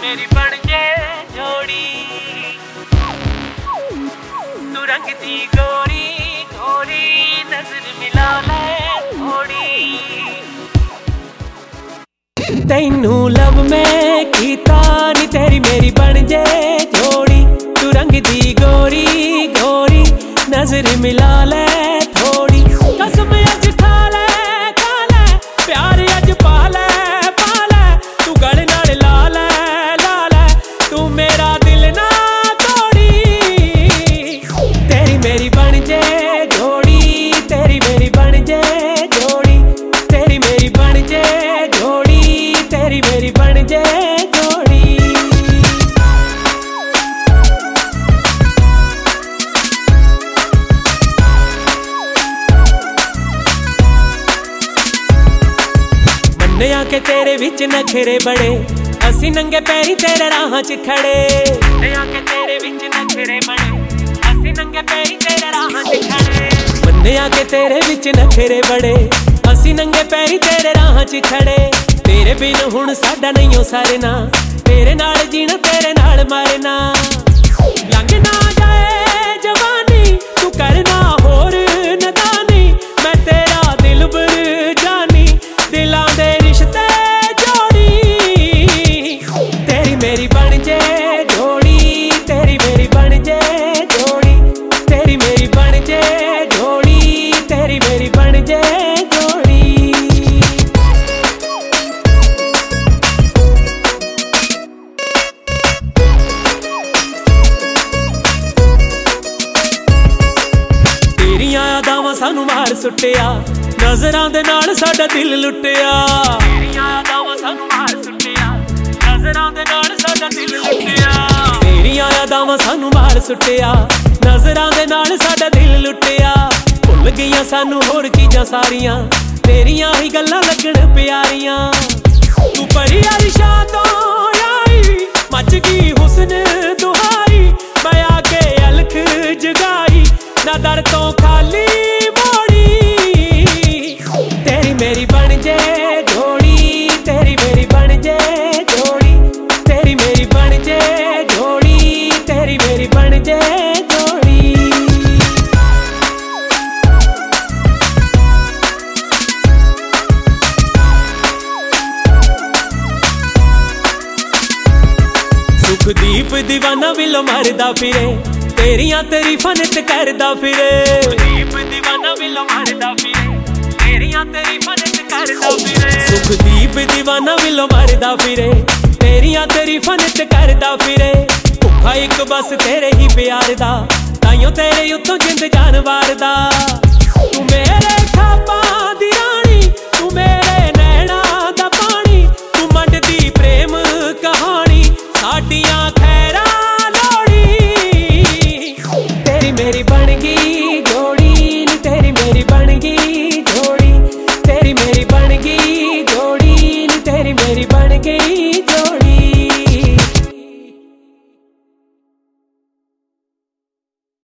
मेरी बन जे जोड़ी, तू रंग दी गोरी गोरी, नजर मिला ले थोड़ी। तैनू लब मैं कीता नी, तेरी मेरी बन जे जोड़ी, तू रंग दी गोरी गोरी, नजर मिला ले थोड़ी। कसम अज खा ले प्यार अज पा ले, तू गल नाल ला ले, तू मेरा दिल ना तोड़ी। तेरी मेरी बन जे जोड़ी, तेरी मेरी बन जे जोड़ी, तेरी मेरी बन जे जोड़ी, तेरी मेरी बन जे जोड़ी। मन्निया के तेरे विच नखरे बड़े, असी नंगे पैरी तेरे राह च खड़े। मन्निया के तेरे विच नखरे बड़े, असी नंगे पैरी तेरे राह च खड़े। मन्निया के तेरे विच नखरे बड़े, असी नंगे पैरी तेरे राह च खड़े। तेरे बिन हुण साडा नहीं सरना, तेरे नाल जीना तेरे नाल मरना। लंघ ना जाए जवानी, तू करना होर नदानी, मैं तेरा दिलबर जानी, दिलां दे रिश्ते जोड़ी। तेरी मेरी बन जे जोड़ी, तेरी मेरी बन जे जोड़ी, तेरी मेरी बन जे जोड़ी, तेरी मेरी बन जे जोड़ी। तेरियां यादां सानू मार सुट्टिया, नजरां दे नाल साडा दिल लुटिया। तेरियां यादां सानू मार सुट्टिया, नजरां दे नाल साडा दिल लुटिया। तेरियां यादां सानू मार सुट्टिया, नजरां दे नाल साडा दिल लुटिया। भुल गईयां सानू होर चीजां सारियां, तेरियां ही गल्लां लगण प्यारियां। तू परी अरशा तो आई, मच गई हुस्न दुहाई, मैं आके अलख जगाई, ना दर तो खाली मोड़ी। तेरी मेरी बन जे जोड़ी, तेरी मेरी बन जे जोड़ी, तेरी मेरी बन जे जोड़ी, तेरी मेरी बन जे जोड़ी। सुखदीप दीवाना विलो मरदा फिरे, तेरियां तरीफां नित करदा फिरे। सुखदीप दीवाना विलो मरदा फिरे, तेरियां तरीफां नित करदा फिरे। सुखदीप दीवाना विलो मरदा फिरे, तेरियां तरीफां नित करदा फिरे। भुखा इक बस तेरे ही प्यार दा, ताइयों तेरे उत्तों जिंद जान वारदा। तू मेरे ख्वाबां